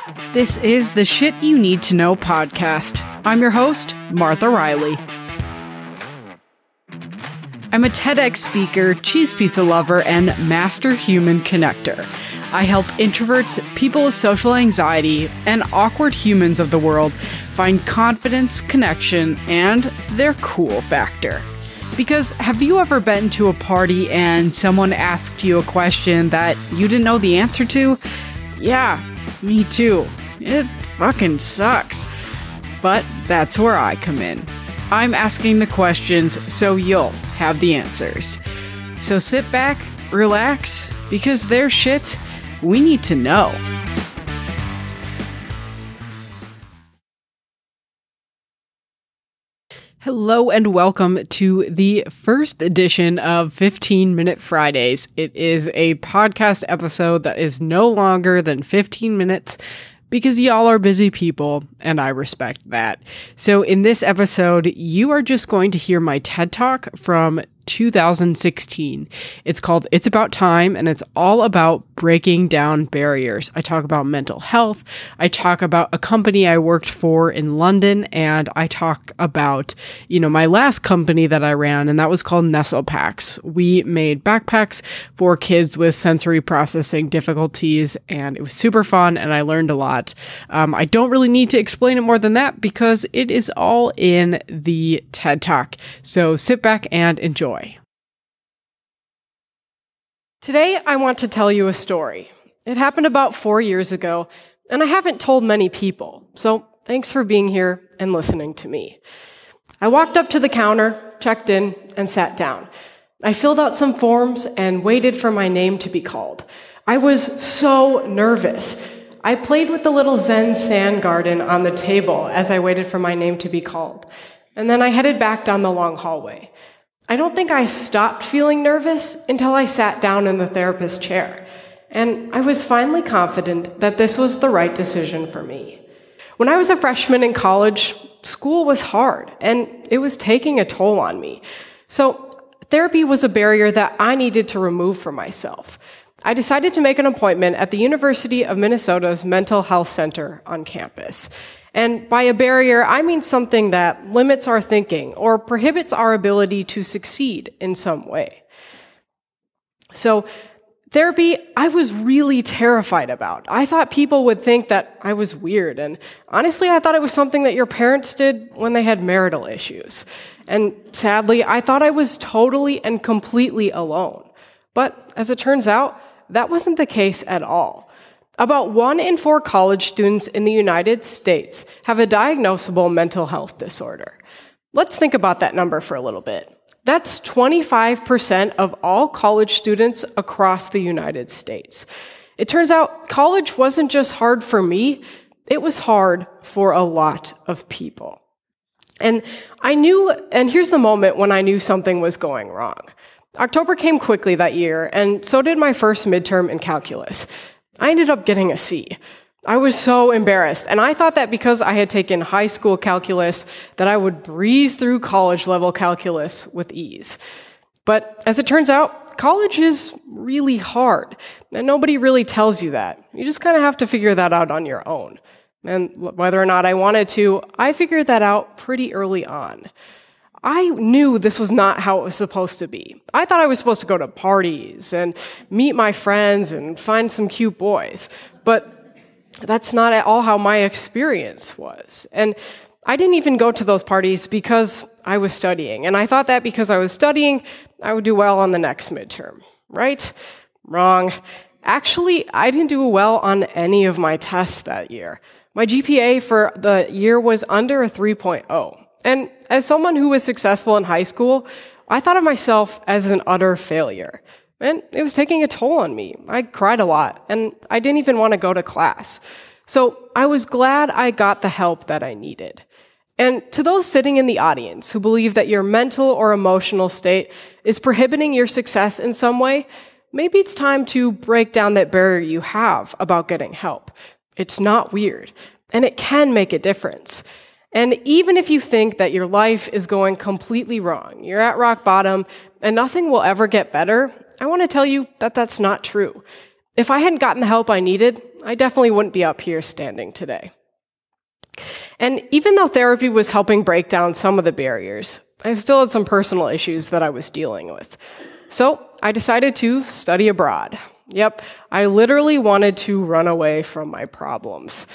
This is the Shit You Need to Know podcast. I'm your host, Martha Riley. I'm a TEDx speaker, cheese pizza lover, and master human connector. I help introverts, people with social anxiety, and awkward humans of the world find confidence, connection, and their cool factor. Because have you ever been to a party and someone asked you a question that you didn't know the answer to? Yeah, me too. It fucking sucks. But that's where I come in. I'm asking the questions so you'll have the answers. So sit back, relax, because there's shit we need to know. Hello and welcome to the first edition of 15 Minute Fridays. It is a podcast episode that is no longer than 15 minutes because y'all are busy people, and I respect that. So in this episode, you are just going to hear my TED Talk from 2016. It's called It's About Time, and it's all about breaking down barriers. I talk about mental health. I talk about a company I worked for in London, and I talk about, my last company that I ran, and that was called Nestle Packs. We made backpacks for kids with sensory processing difficulties, and it was super fun, and I learned a lot. I don't really need to explain it more than that because it is all in the TED Talk. So sit back and enjoy. Today, I want to tell you a story. It happened about 4 years ago, and I haven't told many people, so thanks for being here and listening to me. I walked up to the counter, checked in, and sat down. I filled out some forms and waited for my name to be called. I was so nervous. I played with the little Zen sand garden on the table as I waited for my name to be called, and then I headed back down the long hallway. I don't think I stopped feeling nervous until I sat down in the therapist's chair, and I was finally confident that this was the right decision for me. When I was a freshman in college, school was hard, and it was taking a toll on me. So therapy was a barrier that I needed to remove for myself. I decided to make an appointment at the University of Minnesota's Mental Health Center on campus. And by a barrier, I mean something that limits our thinking or prohibits our ability to succeed in some way. So therapy, I was really terrified about. I thought people would think that I was weird. And honestly, I thought it was something that your parents did when they had marital issues. And sadly, I thought I was totally and completely alone. But as it turns out, that wasn't the case at all. About 1 in 4 college students in the United States have a diagnosable mental health disorder. Let's think about that number for a little bit. That's 25% of all college students across the United States. It turns out college wasn't just hard for me, it was hard for a lot of people. And here's the moment when I knew something was going wrong. October came quickly that year, and so did my first midterm in calculus. I ended up getting a C. I was so embarrassed, and I thought that because I had taken high school calculus, that I would breeze through college-level calculus with ease. But as it turns out, college is really hard, and nobody really tells you that. You just kind of have to figure that out on your own. And whether or not I wanted to, I figured that out pretty early on. I knew this was not how it was supposed to be. I thought I was supposed to go to parties and meet my friends and find some cute boys. But that's not at all how my experience was. And I didn't even go to those parties because I was studying. And I thought that because I was studying, I would do well on the next midterm. Right? Wrong. Actually, I didn't do well on any of my tests that year. My GPA for the year was under a 3.0. And as someone who was successful in high school, I thought of myself as an utter failure. And it was taking a toll on me. I cried a lot, and I didn't even want to go to class. So I was glad I got the help that I needed. And to those sitting in the audience who believe that your mental or emotional state is prohibiting your success in some way, maybe it's time to break down that barrier you have about getting help. It's not weird, and it can make a difference. And even if you think that your life is going completely wrong, you're at rock bottom, and nothing will ever get better, I want to tell you that that's not true. If I hadn't gotten the help I needed, I definitely wouldn't be up here standing today. And even though therapy was helping break down some of the barriers, I still had some personal issues that I was dealing with. So I decided to study abroad. Yep, I literally wanted to run away from my problems.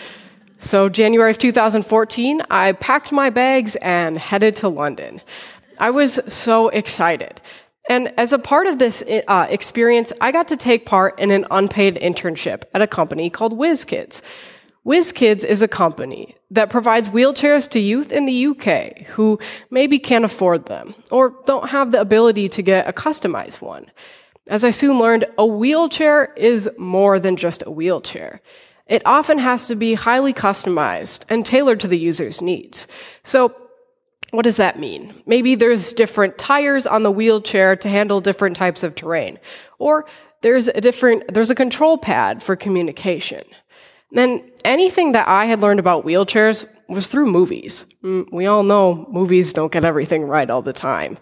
So January of 2014, I packed my bags and headed to London. I was so excited. And as a part of this experience, I got to take part in an unpaid internship at a company called WizKids. WizKids is a company that provides wheelchairs to youth in the UK who maybe can't afford them or don't have the ability to get a customized one. As I soon learned, a wheelchair is more than just a wheelchair. It often has to be highly customized and tailored to the user's needs. So, what does that mean? Maybe there's different tires on the wheelchair to handle different types of terrain, or there's a control pad for communication. And anything that I had learned about wheelchairs was through movies. We all know movies don't get everything right all the time.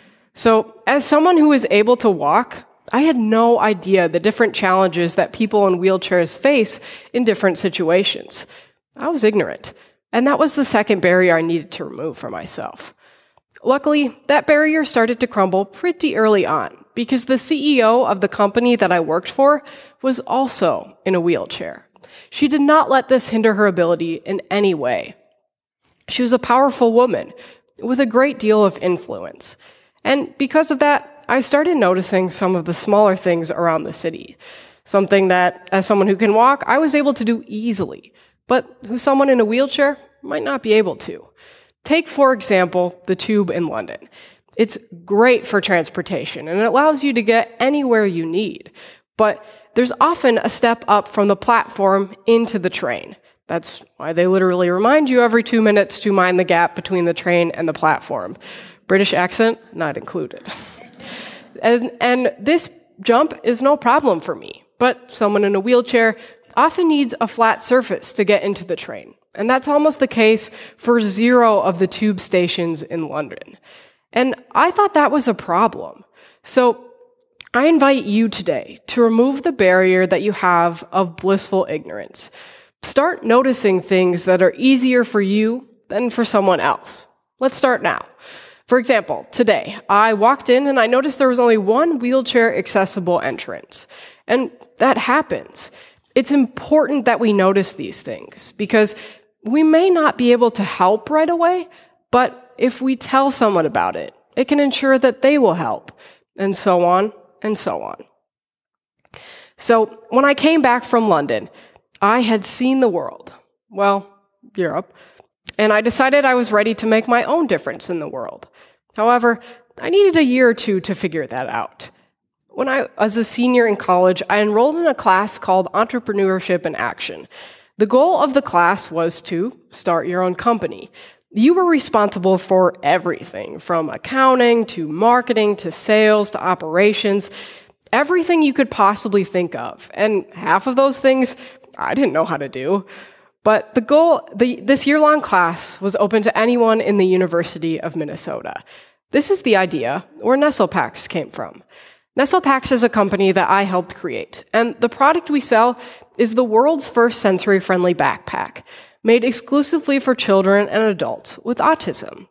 So, as someone who is able to walk, I had no idea the different challenges that people in wheelchairs face in different situations. I was ignorant, and that was the second barrier I needed to remove for myself. Luckily, that barrier started to crumble pretty early on because the CEO of the company that I worked for was also in a wheelchair. She did not let this hinder her ability in any way. She was a powerful woman with a great deal of influence. And because of that, I started noticing some of the smaller things around the city. Something that, as someone who can walk, I was able to do easily, but who someone in a wheelchair might not be able to. Take, for example, the Tube in London. It's great for transportation, and it allows you to get anywhere you need. But there's often a step up from the platform into the train. That's why they literally remind you every 2 minutes to mind the gap between the train and the platform. British accent not included. And this jump is no problem for me, but someone in a wheelchair often needs a flat surface to get into the train. And that's almost the case for 0 of the Tube stations in London. And I thought that was a problem. So I invite you today to remove the barrier that you have of blissful ignorance. Start noticing things that are easier for you than for someone else. Let's start now. For example, today, I walked in and I noticed there was only one wheelchair accessible entrance. And that happens. It's important that we notice these things because we may not be able to help right away, but if we tell someone about it, it can ensure that they will help, and so on and so on. So when I came back from London, I had seen the world, well, Europe, and I decided I was ready to make my own difference in the world. However, I needed a year or two to figure that out. When I was a senior in college, I enrolled in a class called Entrepreneurship in Action. The goal of the class was to start your own company. You were responsible for everything, from accounting to marketing to sales to operations, everything you could possibly think of. And half of those things I didn't know how to do. But this year-long class was open to anyone in the University of Minnesota. This is the idea where NestlePacks came from. NestlePacks is a company that I helped create, and the product we sell is the world's first sensory-friendly backpack, made exclusively for children and adults with autism.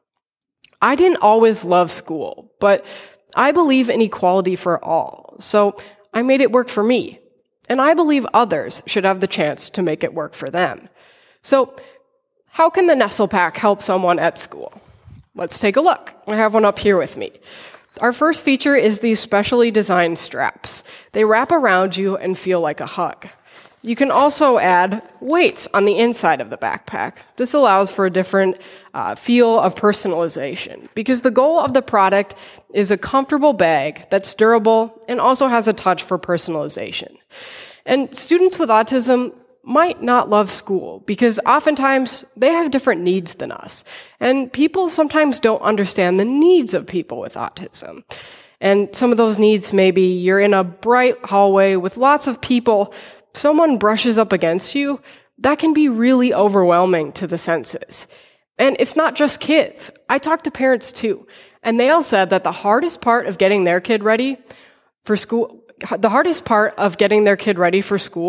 I didn't always love school, but I believe in equality for all, so I made it work for me, and I believe others should have the chance to make it work for them. So, how can the NestlePack help someone at school? Let's take a look. I have one up here with me. Our first feature is these specially designed straps. They wrap around you and feel like a hug. You can also add weights on the inside of the backpack. This allows for a different feel of personalization because the goal of the product is a comfortable bag that's durable and also has a touch for personalization. And students with autism might not love school because oftentimes they have different needs than us. And people sometimes don't understand the needs of people with autism. And some of those needs, maybe you're in a bright hallway with lots of people, someone brushes up against you, that can be really overwhelming to the senses. And it's not just kids. I talked to parents too, and they all said that the hardest part of getting their kid ready for school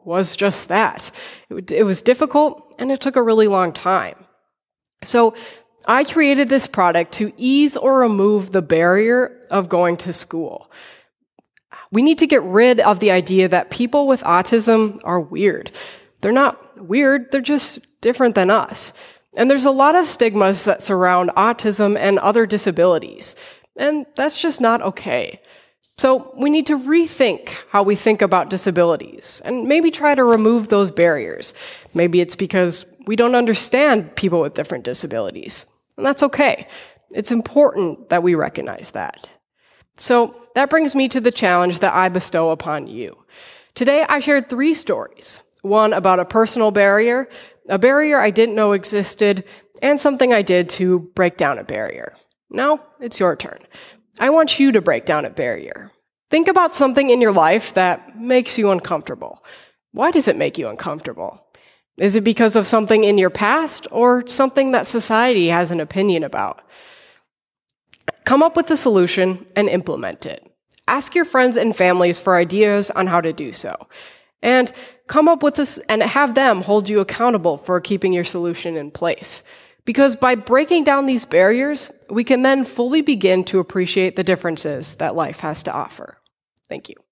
was just that. It was difficult, and it took a really long time. So I created this product to ease or remove the barrier of going to school. We need to get rid of the idea that people with autism are weird. They're not weird, they're just different than us. And there's a lot of stigmas that surround autism and other disabilities, and that's just not okay. So we need to rethink how we think about disabilities and maybe try to remove those barriers. Maybe it's because we don't understand people with different disabilities, and that's okay. It's important that we recognize that. So that brings me to the challenge that I bestow upon you. Today I shared 3 stories. One about a personal barrier, a barrier I didn't know existed, and something I did to break down a barrier. Now it's your turn. I want you to break down a barrier. Think about something in your life that makes you uncomfortable. Why does it make you uncomfortable? Is it because of something in your past or something that society has an opinion about? Come up with a solution and implement it. Ask your friends and families for ideas on how to do so. And come up with this and have them hold you accountable for keeping your solution in place. Because by breaking down these barriers, we can then fully begin to appreciate the differences that life has to offer. Thank you.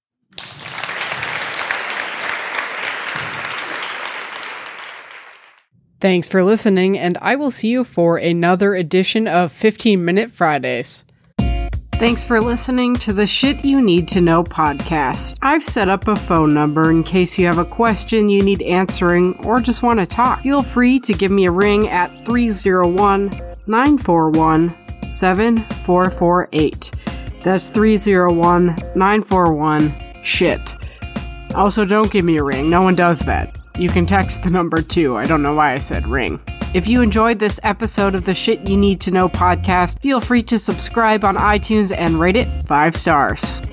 Thanks for listening, and I will see you for another edition of 15-Minute Fridays. Thanks for listening to the Shit You Need to Know podcast. I've set up a phone number in case you have a question you need answering or just want to talk. Feel free to give me a ring at 301-941-7448. That's 301-941-SHIT. Also, don't give me a ring. No one does that. You can text the number too. I don't know why I said ring. If you enjoyed this episode of the Shit You Need to Know podcast, feel free to subscribe on iTunes and rate it 5 stars.